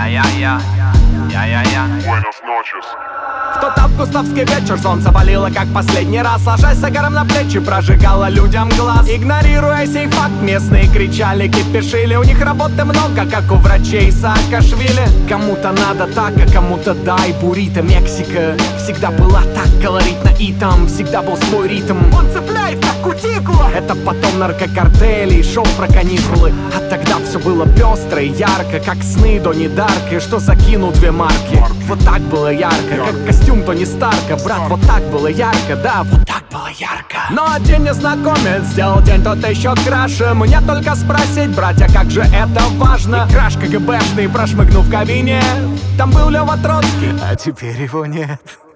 Buenas noches. В тот августовский вечер солнце палило, как последний раз, ложась сагаром на плечи, прожигало людям глаз. Игнорируя сей факт, местные кричали, кипишили. У них работы много, как у врачей Саакашвили. Кому-то надо так, а кому-то дай буррито. Мексика всегда была так колоритна, и там всегда был свой ритм. Он цепляет, как кутикула. Это потом наркокартели и шоу про каникулы. А тогда все было пестро и ярко, как сны Донни Дарка, что закинул 2 марки. Вот так было ярко, как костюм Тони Старка. Брат, вот так было ярко, да, вот так было ярко. Но один незнакомец сделал день тот еще краше. Мне только спросить, братья, как же это важно. И краш КГБшный, прошмыгнув в кабине, там был Лёва Троцкий, а теперь его нет.